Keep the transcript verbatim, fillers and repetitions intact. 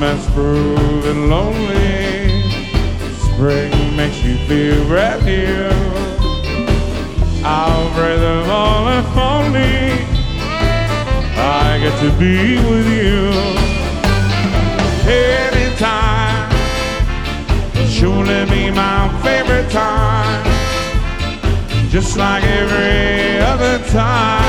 Summer's proving lonely. Spring makes you feel brand new. I'll break them all if only I get to be with you. Anytime, surely be my favorite time. Just like every other time.